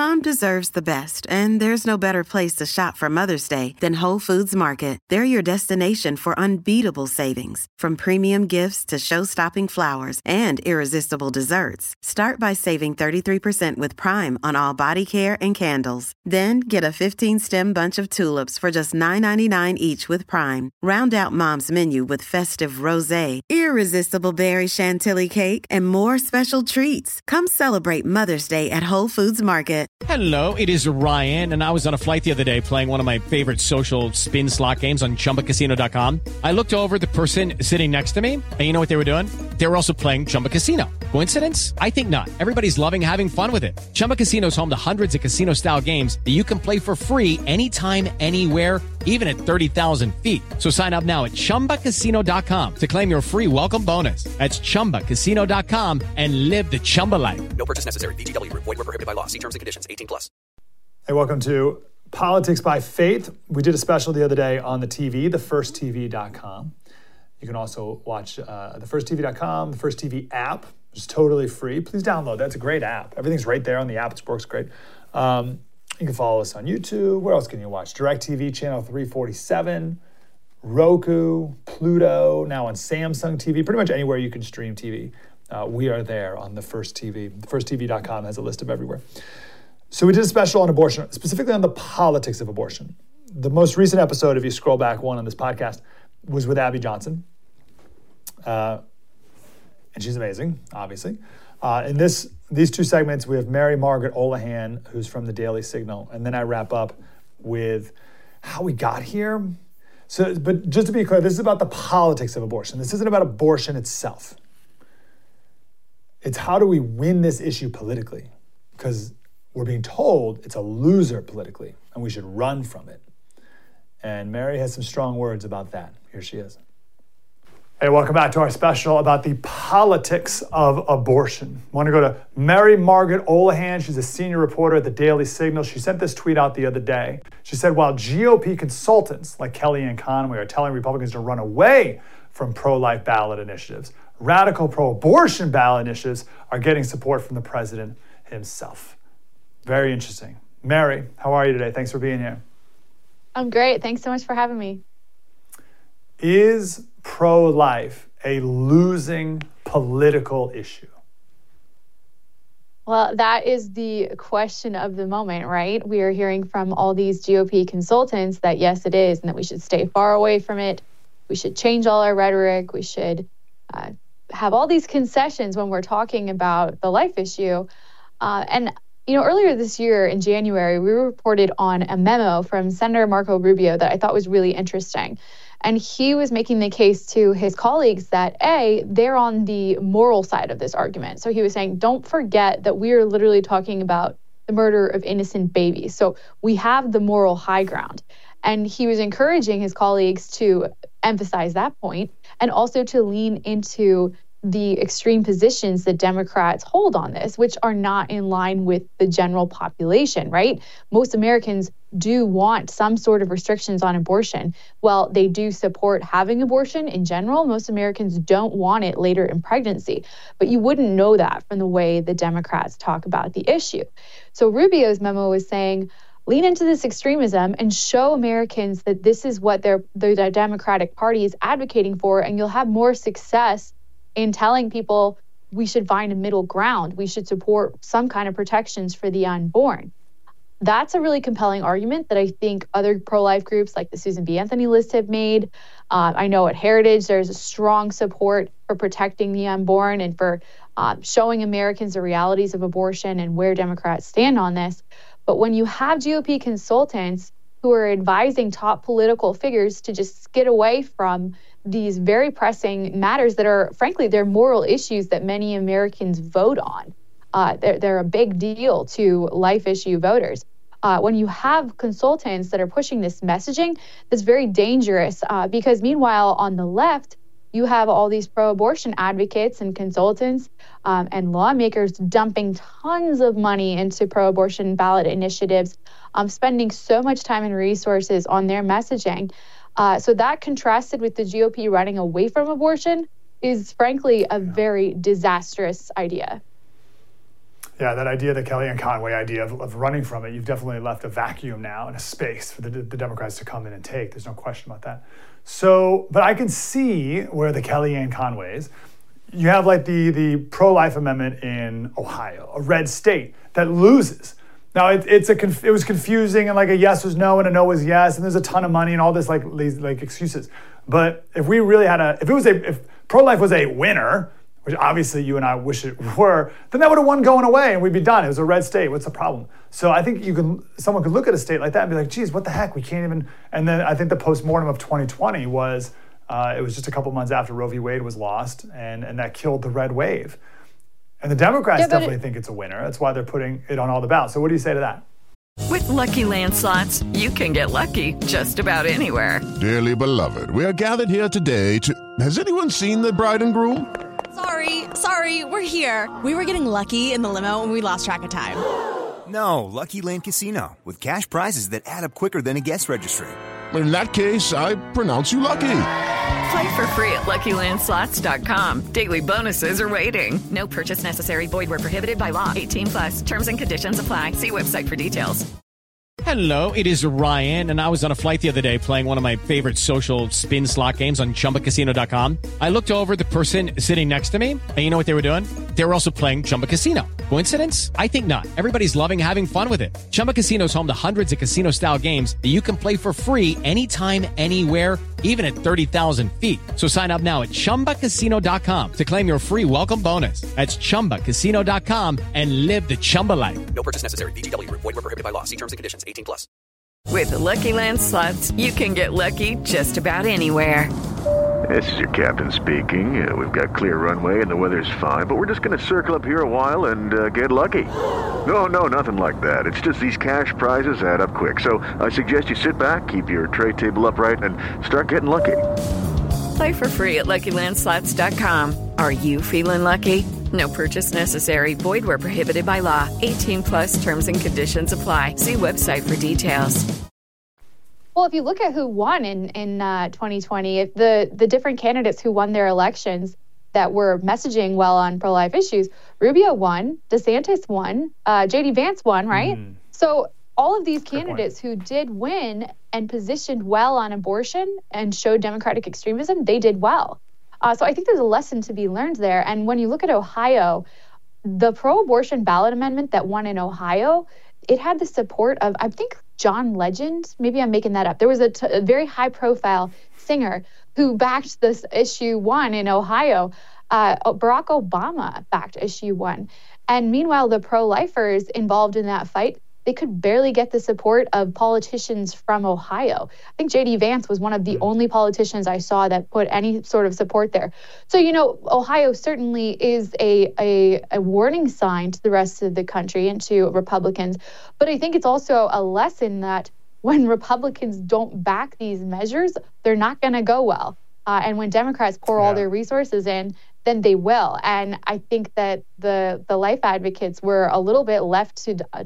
Mom deserves the best, and there's no better place to shop for Mother's Day than Whole Foods Market. They're your destination for unbeatable savings, from premium gifts to show-stopping flowers and irresistible desserts. Start by saving 33% with Prime on all body care and candles. Then get a 15-stem bunch of tulips for just $9.99 each with Prime. Round out Mom's menu with festive rosé, irresistible berry chantilly cake, and more special treats. Come celebrate Mother's Day at Whole Foods Market. Hello, it is Ryan, and I was on a flight the other day playing one of my favorite social spin slot games on ChumbaCasino.com. I looked over at the person sitting next to me, and you know what they were doing? They were also playing Chumba Casino. Coincidence? I think not. Everybody's loving having fun with it. Chumba Casino is home to hundreds of casino-style games that you can play for free anytime, anywhere, even at 30,000 feet. So sign up now at ChumbaCasino.com to claim your free welcome bonus. That's ChumbaCasino.com and live the Chumba life. No purchase necessary. VGW. Void where prohibited by law. See terms and conditions. 18+. Hey, welcome to Politics by Faith. We did a special the other day on the TV, thefirsttv.com. You can also watch thefirsttv.com, the First TV app, which is totally free. Please download that. It's a great app. Everything's right there on the app. It works great. You can follow us on YouTube. Where else can you watch? DirecTV channel 347, Roku, Pluto, now on Samsung TV. Pretty much anywhere you can stream TV. We are there on the First TV. Firsttv.com has a list of everywhere. So we did a special on abortion, specifically on the politics of abortion. The most recent episode, if you scroll back one on this podcast, was with Abby Johnson. And she's amazing, obviously. In these two segments, we have Mary Margaret Olohan, who's from the Daily Signal, and then I wrap up with how we got here. So, but just to be clear, this is about the politics of abortion. This isn't about abortion itself. It's how do we win this issue politically? Because we're being told it's a loser politically, and we should run from it. And Mary has some strong words about that. Here she is. Hey, welcome back to our special about the politics of abortion. I want to go to Mary Margaret Olohan. She's a senior reporter at the Daily Signal. She sent this tweet out the other day. She said, while GOP consultants like Kellyanne Conway are telling Republicans to run away from pro-life ballot initiatives, radical pro-abortion ballot initiatives are getting support from the president himself. Very interesting. Mary, how are you today? Thanks for being here. I'm great. Thanks so much for having me. Is pro-life a losing political issue? Well, that is the question of the moment, right? We are hearing from all these GOP consultants that yes, it is, and that we should stay far away from it. We should change all our rhetoric. We should have all these concessions when we're talking about the life issue. Earlier this year in January, we reported on a memo from Senator Marco Rubio that I thought was really interesting. And he was making the case to his colleagues that, A, they're on the moral side of this argument. So he was saying, don't forget that we are literally talking about the murder of innocent babies. So we have the moral high ground. And he was encouraging his colleagues to emphasize that point and also to lean into the extreme positions that Democrats hold on this, which are not in line with the general population, right? Most Americans do want some sort of restrictions on abortion. Well, they do support having abortion in general. Most Americans don't want it later in pregnancy, but you wouldn't know that from the way the Democrats talk about the issue. So Rubio's memo was saying, lean into this extremism and show Americans that this is what the Democratic Party is advocating for, and you'll have more success in telling people we should find a middle ground. We should support some kind of protections for the unborn. That's a really compelling argument that I think other pro-life groups like the Susan B. Anthony list have made. I know at Heritage, there's a strong support for protecting the unborn and for showing Americans the realities of abortion and where Democrats stand on this. But when you have GOP consultants who are advising top political figures to just skid away from these very pressing matters that are, frankly, they're moral issues that many Americans vote on. They're a big deal to life issue voters. When you have consultants that are pushing this messaging, that's very dangerous because meanwhile, on the left, you have all these pro-abortion advocates and consultants and lawmakers dumping tons of money into pro-abortion ballot initiatives, spending so much time and resources on their messaging. So that contrasted with the GOP running away from abortion is frankly a very disastrous idea. Yeah, that idea, the Kellyanne Conway idea of running from it, you've definitely left a vacuum now and a space for the Democrats to come in and take. There's no question about that. So, but I can see where the Kellyanne Conways, you have like the pro-life amendment in Ohio, a red state that loses. Now it was confusing and like a yes was no and a no was yes, and there's a ton of money and all this like excuses. But if we really had if pro-life was a winner, which obviously you and I wish it were, then that would have won going away and we'd be done. It was a red state. What's the problem? So I think someone could look at a state like that and be like, geez, what the heck? We can't even. And then I think the postmortem of 2020 was, it was just a couple months after Roe v. Wade was lost, and that killed the red wave. And the Democrats definitely think it's a winner. That's why they're putting it on all the ballots. So what do you say to that? With Lucky Land Slots, you can get lucky just about anywhere. Dearly beloved, we are gathered here today to... Has anyone seen the bride and groom? Sorry, we're here. We were getting lucky in the limo and we lost track of time. No, Lucky Land Casino, with cash prizes that add up quicker than a guest registry. In that case, I pronounce you lucky. Play for free at LuckyLandSlots.com. Daily bonuses are waiting. No purchase necessary. Void where prohibited by law. 18+. Terms and conditions apply. See website for details. Hello, it is Ryan, and I was on a flight the other day playing one of my favorite social spin slot games on ChumbaCasino.com. I looked over at the person sitting next to me, and you know what they were doing? They were also playing Chumba Casino. Coincidence? I think not. Everybody's loving having fun with it. Chumba Casino is home to hundreds of casino-style games that you can play for free anytime, anywhere, even at 30,000 feet. So sign up now at ChumbaCasino.com to claim your free welcome bonus. That's ChumbaCasino.com and live the Chumba life. No purchase necessary. VGW. Void where prohibited by law. See terms and conditions. 18+. With the Lucky Land Slots, you can get lucky just about anywhere. This is your captain speaking. We've got clear runway and the weather's fine, but we're just going to circle up here a while and get lucky. No, nothing like that. It's just these cash prizes add up quick. So I suggest you sit back, keep your tray table upright, and start getting lucky. Play for free at LuckyLandSlots.com. Are you feeling lucky? No purchase necessary. Void where prohibited by law. 18+ terms and conditions apply. See website for details. Well, if you look at who won in 2020, if the different candidates who won their elections that were messaging well on pro-life issues, Rubio won, DeSantis won, J.D. Vance won, right? So all of these candidates who did win and positioned well on abortion and showed democratic extremism, they did well. So I think there's a lesson to be learned there. And when you look at Ohio, the pro-abortion ballot amendment that won in Ohio, it had the support of, I think, John Legend. Maybe I'm making that up. There was a very high-profile singer who backed this issue 1 in Ohio. Barack Obama backed issue 1. And meanwhile, the pro-lifers involved in that fight, they could barely get the support of politicians from Ohio. I think J.D. Vance was one of the only politicians I saw that put any sort of support there. So, Ohio certainly is a warning sign to the rest of the country and to Republicans. But I think it's also a lesson that when Republicans don't back these measures, they're not going to go well. And when Democrats pour all their resources in, then they will. And I think that the life advocates were a little bit left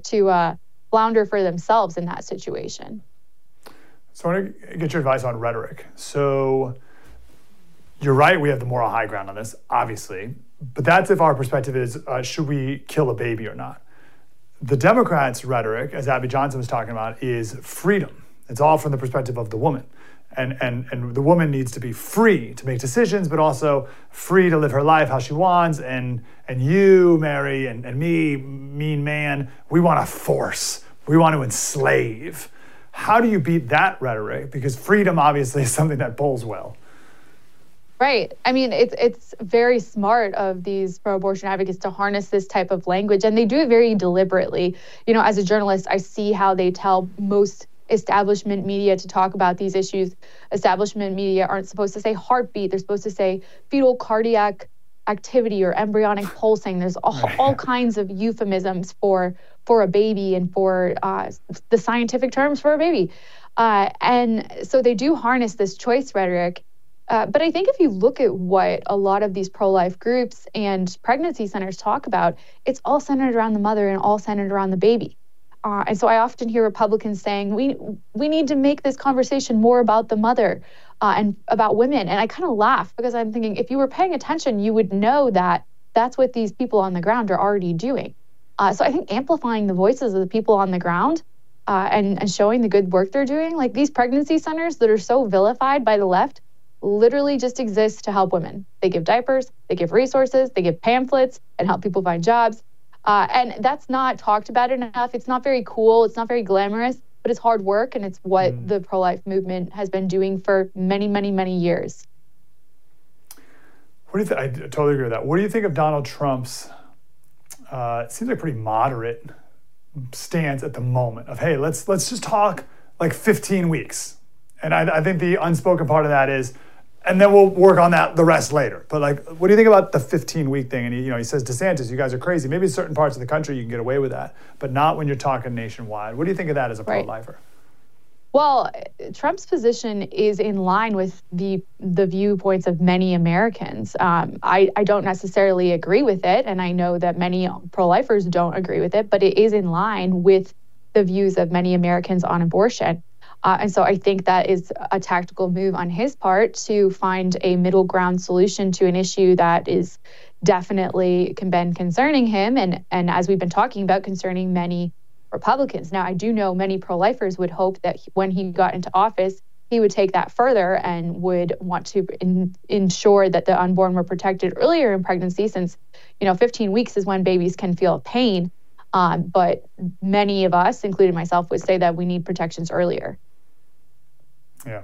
to flounder for themselves in that situation. So I want to get your advice on rhetoric. So you're right, we have the moral high ground on this, obviously. But that's if our perspective is, should we kill a baby or not? The Democrats' rhetoric, as Abby Johnson was talking about, is freedom. It's all from the perspective of the woman. And the woman needs to be free to make decisions, but also free to live her life how she wants. And you, Mary, and me, mean man, we want to force. We want to enslave. How do you beat that rhetoric? Because freedom obviously is something that polls well. Right. I mean, it's very smart of these pro-abortion advocates to harness this type of language, and they do it very deliberately. As a journalist, I see how they tell most establishment media to talk about these issues. Establishment media aren't supposed to say heartbeat. They're supposed to say fetal cardiac activity or embryonic pulsing. There's all kinds of euphemisms for a baby and for the scientific terms for a baby. And so they do harness this choice rhetoric. But I think if you look at what a lot of these pro-life groups and pregnancy centers talk about, it's all centered around the mother and all centered around the baby. And so I often hear Republicans saying, we need to make this conversation more about the mother and about women. And I kind of laugh because I'm thinking, if you were paying attention, you would know that that's what these people on the ground are already doing. So I think amplifying the voices of the people on the ground and showing the good work they're doing, like these pregnancy centers that are so vilified by the left, literally just exist to help women. They give diapers, they give resources, they give pamphlets and help people find jobs. And that's not talked about enough. It's not very cool. It's not very glamorous, but it's hard work. And it's what the pro-life movement has been doing for many, many, many years. What do you think? I totally agree with that. What do you think of Donald Trump's, it seems like pretty moderate stance at the moment of, hey, let's just talk like 15 weeks. And I think the unspoken part of that is, and then we'll work on that the rest later. But like, what do you think about the 15-week thing? And he says, DeSantis, you guys are crazy. Maybe in certain parts of the country you can get away with that, but not when you're talking nationwide. What do you think of that as a pro-lifer? Well, Trump's position is in line with the viewpoints of many Americans. I don't necessarily agree with it, and I know that many pro-lifers don't agree with it, but it is in line with the views of many Americans on abortion. And so I think that is a tactical move on his part to find a middle ground solution to an issue that is definitely been concerning him, and as we've been talking about, concerning many Republicans. Now, I do know many pro-lifers would hope that when he got into office, he would take that further and would want to ensure that the unborn were protected earlier in pregnancy, since 15 weeks is when babies can feel pain. But many of us, including myself, would say that we need protections earlier. Yeah.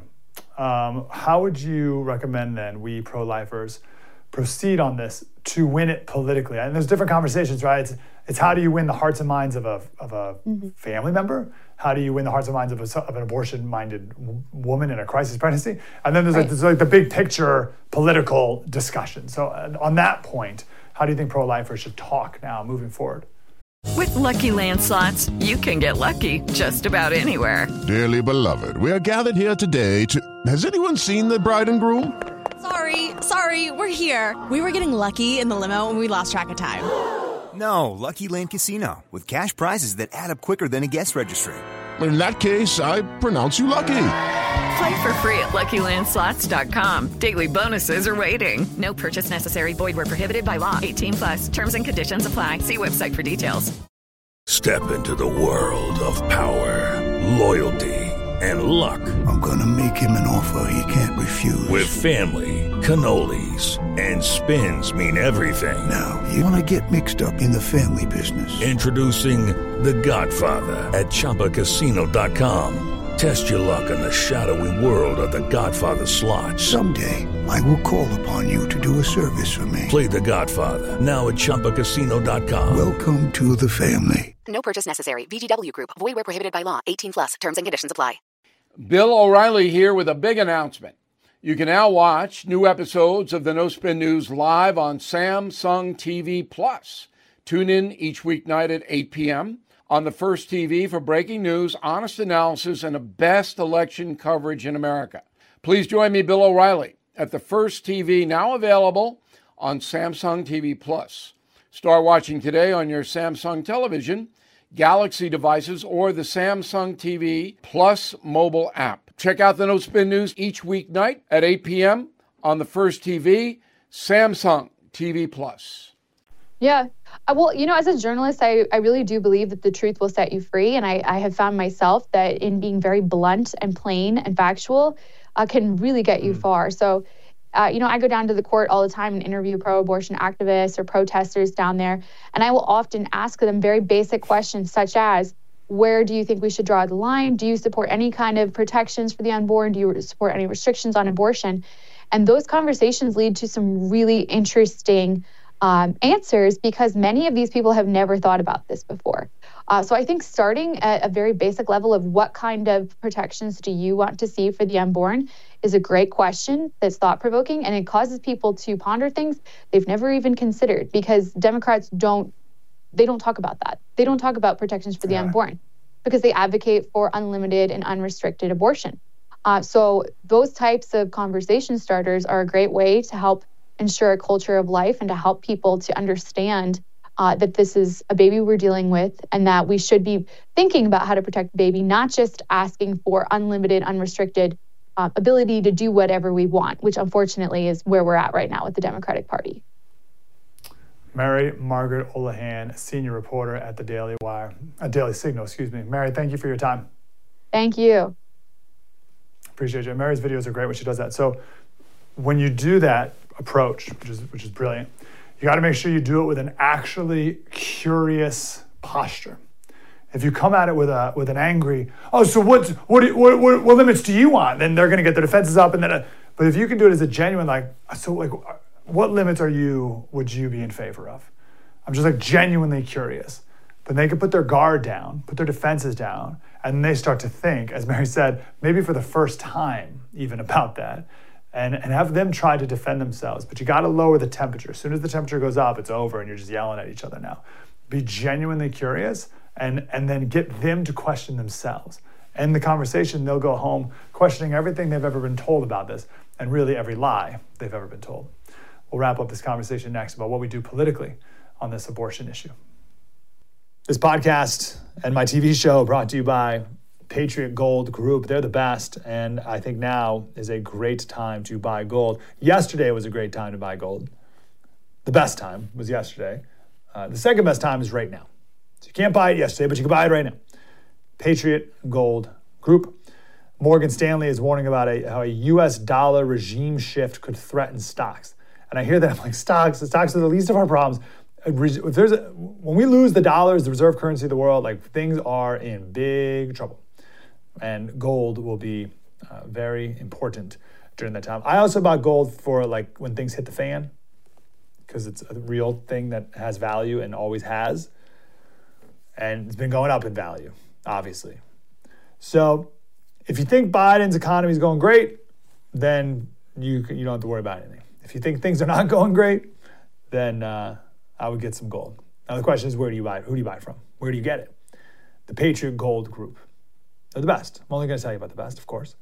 How would you recommend then we pro-lifers proceed on this to win it politically? And there's different conversations, right? It's how do you win the hearts and minds of a family member? How do you win the hearts and minds of an abortion-minded woman in a crisis pregnancy? And then there's like the big picture political discussion. So on that point, how do you think pro-lifers should talk now moving forward? With Lucky Land Slots, you can get lucky just about anywhere. Dearly beloved, we are gathered here today to... Has anyone seen the bride and groom? Sorry, we're here. We were getting lucky in the limo and we lost track of time. No, Lucky Land Casino, with cash prizes that add up quicker than a guest registry. In that case, I pronounce you lucky. Play for free at LuckyLandSlots.com. Daily bonuses are waiting. No purchase necessary. Void where prohibited by law. 18+. Terms and conditions apply. See website for details. Step into the world of power, loyalty, and luck. I'm gonna make him an offer he can't refuse. With family, cannolis, and spins mean everything. Now, you wanna get mixed up in the family business. Introducing The Godfather at ChumbaCasino.com. Test your luck in the shadowy world of The Godfather slot. Someday, I will call upon you to do a service for me. Play The Godfather, now at ChumbaCasino.com. Welcome to the family. No purchase necessary. VGW Group. Void where prohibited by law. 18+. Terms and conditions apply. Bill O'Reilly here with a big announcement. You can now watch new episodes of the No Spin News live on Samsung TV Plus. Tune in each weeknight at 8 p.m. on the First TV for breaking news, honest analysis, and the best election coverage in America. Please join me, Bill O'Reilly, at the First TV, now available on Samsung TV Plus. Start watching today on your Samsung television, Galaxy devices, or the Samsung TV Plus mobile app. Check out the No Spin News each weeknight at 8 p.m. on the First TV, Samsung TV Plus. Yeah. Well, as a journalist, I really do believe that the truth will set you free. And I have found myself that in being very blunt and plain and factual can really get you far. So, I go down to the court all the time and interview pro-abortion activists or protesters down there. And I will often ask them very basic questions such as, where do you think we should draw the line? Do you support any kind of protections for the unborn? Do you support any restrictions on abortion? And those conversations lead to some really interesting answers, because many of these people have never thought about this before. So I think starting at a very basic level of what kind of protections do you want to see for the unborn is a great question that's thought-provoking, and it causes people to ponder things they've never even considered, because Democrats don't talk about that. They don't talk about protections for the unborn because they advocate for unlimited and unrestricted abortion. So those types of conversation starters are a great way to help ensure a culture of life and to help people to understand that this is a baby we're dealing with, and that we should be thinking about how to protect the baby, not just asking for unlimited, unrestricted ability to do whatever we want, which unfortunately is where we're at right now with the Democratic Party. Mary Margaret Olohan, senior reporter at the Daily Signal, Mary, thank you for your time. Thank you. Appreciate you. Mary's videos are great when she does that. So when you do that approach, which is brilliant, you got to make sure you do it with an actually curious posture. If you come at it with an angry, so what limits do you want? Then they're going to get their defenses up, and then. But if you can do it as a genuine, what limits would you be in favor of? I'm just genuinely curious. But they can put their guard down, put their defenses down, and then they start to think, as Mary said, maybe for the first time even about that, and have them try to defend themselves. But you got to lower the temperature. As soon as the temperature goes up, it's over, and you're just yelling at each other now. Be genuinely curious, and then get them to question themselves. End the conversation, they'll go home questioning everything they've ever been told about this, and really every lie they've ever been told. We'll wrap up this conversation next about what we do politically on this abortion issue. This podcast and my TV show brought to you by Patriot Gold Group. They're the best, and I think now is a great time to buy gold. Yesterday was a great time to buy gold. The best time was yesterday. The second best time is right now. So you can't buy it yesterday, but you can buy it right now. Patriot Gold Group. Morgan Stanley is warning about how a U.S. dollar regime shift could threaten stocks. And I hear that, I'm like, stocks are the least of our problems. When we lose the dollars, the reserve currency of the world, things are in big trouble. And gold will be very important during that time. I also bought gold for when things hit the fan, because it's a real thing that has value and always has. And it's been going up in value, obviously. So if you think Biden's economy is going great, then you don't have to worry about anything. If you think things are not going great, then I would get some gold. Now the question is, where do you buy it? Who do you buy it from? Where do you get it? The Patriot Gold Group. They're the best. I'm only going to tell you about the best, of course.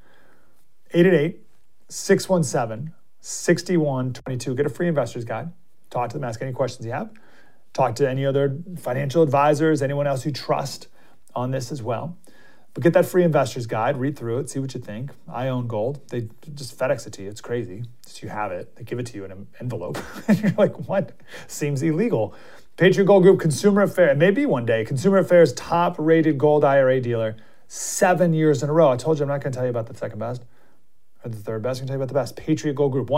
888-617-6122. Get a free investor's guide. Talk to them, ask any questions you have. Talk to any other financial advisors, anyone else you trust on this as well. But get that free investor's guide, read through it, see what you think. I own gold. They just FedEx it to you. It's crazy. Just you have it. They give it to you in an envelope. And you're like, what? Seems illegal. Patriot Gold Group, Consumer Affairs, maybe one day, Consumer Affairs top-rated gold IRA dealer 7 years in a row. I told you I'm not going to tell you about the second best or the third best. I'm going to tell you about the best. Patriot Gold Group,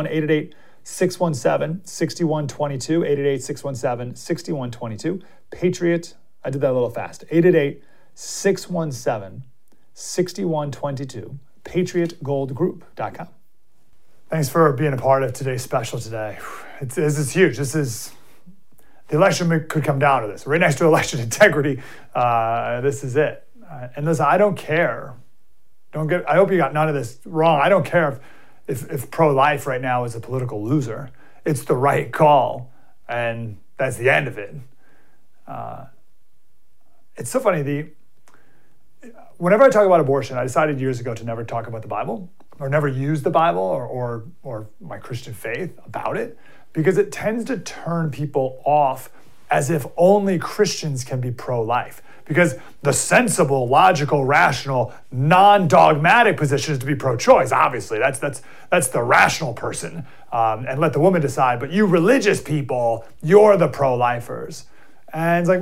1-888-617-6122, 888-617-6122. Patriot, I did that a little fast, 888-617-6122, patriotgoldgroup.com. Thanks for being a part of today's special today. This is huge. The election could come down to this. Right next to election integrity, this is it. And listen, I don't care. I hope you got none of this wrong. I don't care if pro-life right now is a political loser. It's the right call, and that's the end of it. It's so funny. Whenever I talk about abortion, I decided years ago to never talk about the Bible or never use the Bible or my Christian faith about it, because it tends to turn people off as if only Christians can be pro-life. Because the sensible, logical, rational, non-dogmatic position is to be pro-choice. Obviously, that's the rational person, and let the woman decide. But you religious people, you're the pro-lifers. And it's like,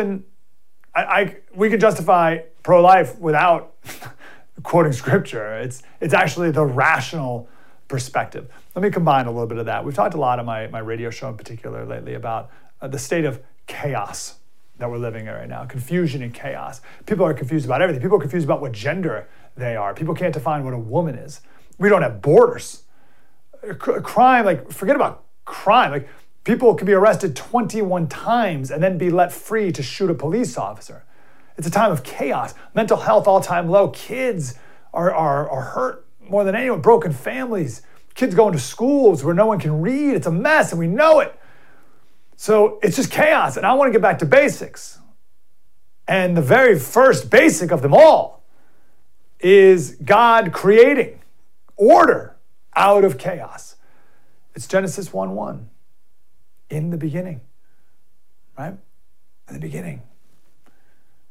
we could justify pro-life without quoting scripture. It's actually the rational perspective. Let me combine a little bit of that. We've talked a lot on my radio show in particular lately about the state of chaos that we're living in right now. Confusion and chaos. People are confused about everything. People are confused about what gender they are. People can't define what a woman is. We don't have borders. Crime, forget about crime. People can be arrested 21 times and then be let free to shoot a police officer. It's a time of chaos. Mental health all-time low. Kids are hurt more than anyone. Broken families. Kids going to schools where no one can read. It's a mess, and we know it. So it's just chaos, and I want to get back to basics. And the very first basic of them all is God creating order out of chaos. It's Genesis 1:1. In the beginning, right? In the beginning.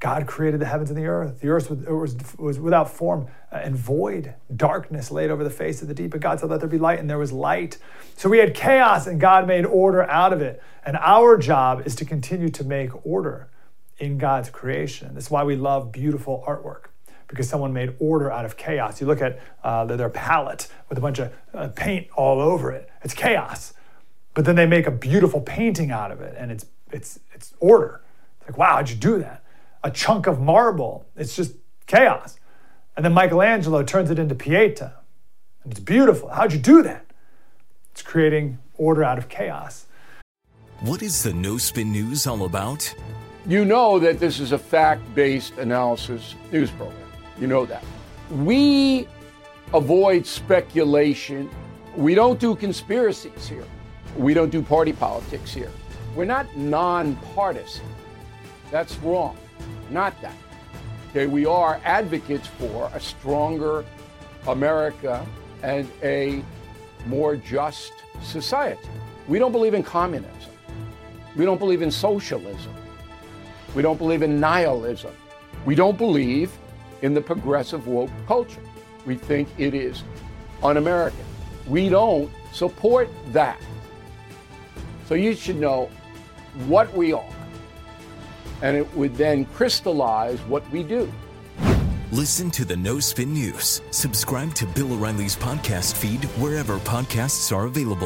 God created the heavens and the earth. The earth was without form and void. Darkness laid over the face of the deep. And God said, let there be light, and there was light. So we had chaos, and God made order out of it. And our job is to continue to make order in God's creation. That's why we love beautiful artwork, because someone made order out of chaos. You look at their palette with a bunch of paint all over it. It's chaos. But then they make a beautiful painting out of it, and it's order. It's like, wow, how'd you do that? A chunk of marble, it's just chaos. And then Michelangelo turns it into Pieta, and it's beautiful. How'd you do that? It's creating order out of chaos. What is the No Spin News all about? You know that this is a fact-based analysis news program. You know that. We avoid speculation. We don't do conspiracies here. We don't do party politics here. We're not nonpartisan. That's wrong. Not that. Okay, we are advocates for a stronger America and a more just society. We don't believe in communism. We don't believe in socialism. We don't believe in nihilism. We don't believe in the progressive woke culture. We think it is un-American. We don't support that. So you should know what we are, and it would then crystallize what we do. Listen to the No Spin News. Subscribe to Bill O'Reilly's podcast feed wherever podcasts are available.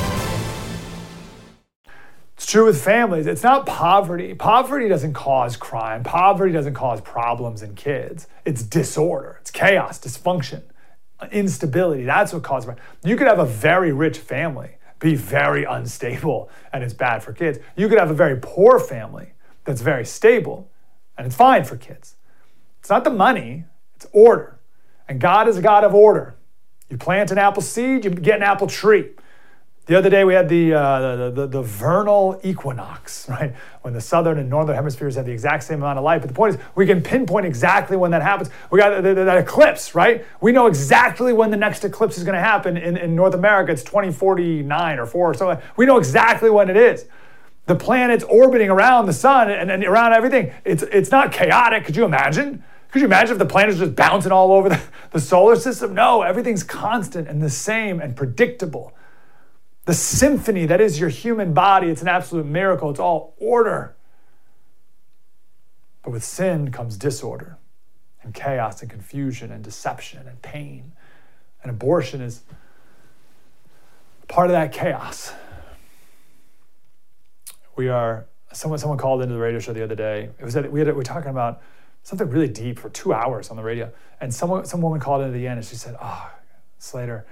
It's true with families. It's not poverty. Poverty doesn't cause crime. Poverty doesn't cause problems in kids. It's disorder. It's chaos, dysfunction, instability. That's what causes crime. You could have a very rich family, be very unstable, and it's bad for kids. You could have a very poor family that's very stable, and it's fine for kids. It's not the money, it's order. And God is a God of order. You plant an apple seed, you get an apple tree. The other day we had the vernal equinox, right? When the southern and northern hemispheres have the exact same amount of light. But the point is, we can pinpoint exactly when that happens. We got that eclipse, right? We know exactly when the next eclipse is going to happen. In North America, it's 2049 or 4 or so. We know exactly when it is. The planet's orbiting around the sun and around everything. It's not chaotic. Could you imagine? Could you imagine if the planet's just bouncing all over the solar system? No, everything's constant and the same and predictable. The symphony that is your human body, it's an absolute miracle. It's all order. But with sin comes disorder and chaos and confusion and deception and pain. And abortion is part of that chaos. Someone called into the radio show the other day. We were talking about something really deep for 2 hours on the radio. And some woman called in at the end and she said, "Oh, Slater,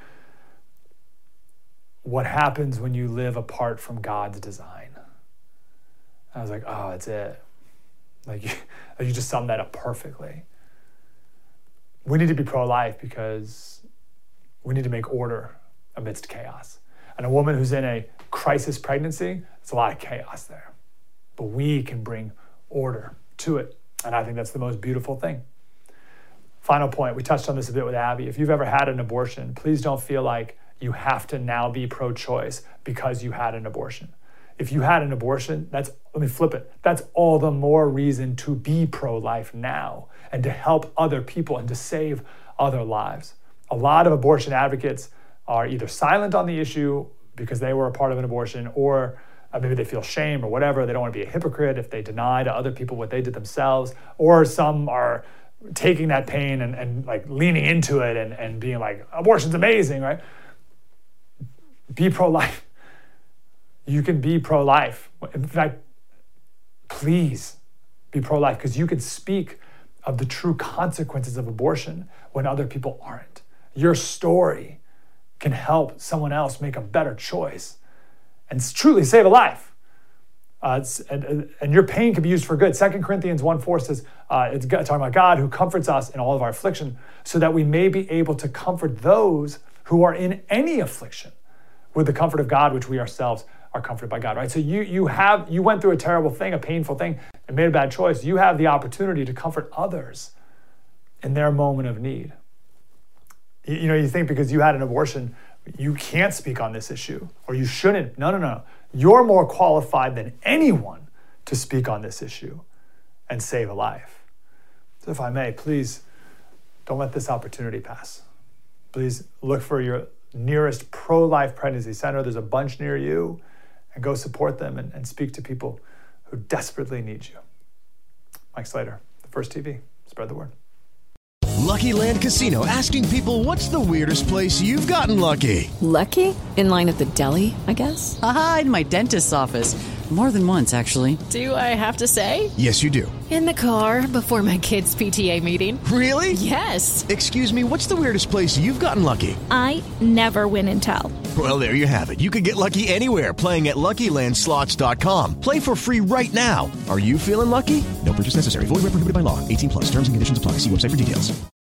what happens when you live apart from God's design?" I was like, oh, that's it. Like you just summed that up perfectly. We need to be pro-life because we need to make order amidst chaos. And a woman who's in a crisis pregnancy, it's a lot of chaos there. But we can bring order to it. And I think that's the most beautiful thing. Final point, we touched on this a bit with Abby. If you've ever had an abortion, please don't feel like you have to now be pro-choice because you had an abortion. If you had an abortion, let me flip it. That's all the more reason to be pro-life now and to help other people and to save other lives. A lot of abortion advocates are either silent on the issue because they were a part of an abortion, or maybe they feel shame or whatever. They don't want to be a hypocrite if they deny to other people what they did themselves, or some are taking that pain and like leaning into it and being like, abortion's amazing, right? Be pro-life. You can be pro-life. In fact, please be pro-life, because you can speak of the true consequences of abortion when other people aren't. Your story can help someone else make a better choice and truly save a life. And your pain can be used for good. 2 Corinthians 1:4 says, it's talking about God who comforts us in all of our affliction, so that we may be able to comfort those who are in any affliction with the comfort of God, which we ourselves are comforted by God, right? So you went through a terrible thing, a painful thing, and made a bad choice. You have the opportunity to comfort others in their moment of need. You think because you had an abortion, you can't speak on this issue, or you shouldn't. No. You're more qualified than anyone to speak on this issue. and save a life. So if I may, please don't let this opportunity pass. Please look for your nearest pro-life pregnancy center. There's a bunch near you, and go support them and speak to people who desperately need you. Mike Slater, The First TV. Spread the word. Lucky Land Casino, asking people, what's the weirdest place you've gotten lucky? Lucky? In line at the deli, I guess? Aha, in my dentist's office. More than once, actually. Do I have to say? Yes, you do. In the car before my kids' PTA meeting. Really? Yes. Excuse me, what's the weirdest place you've gotten lucky? I never win and tell. Well, there you have it. You can get lucky anywhere, playing at LuckyLandSlots.com. Play for free right now. Are you feeling lucky? No purchase necessary. Void where prohibited by law. 18+. Terms and conditions apply. See website for details.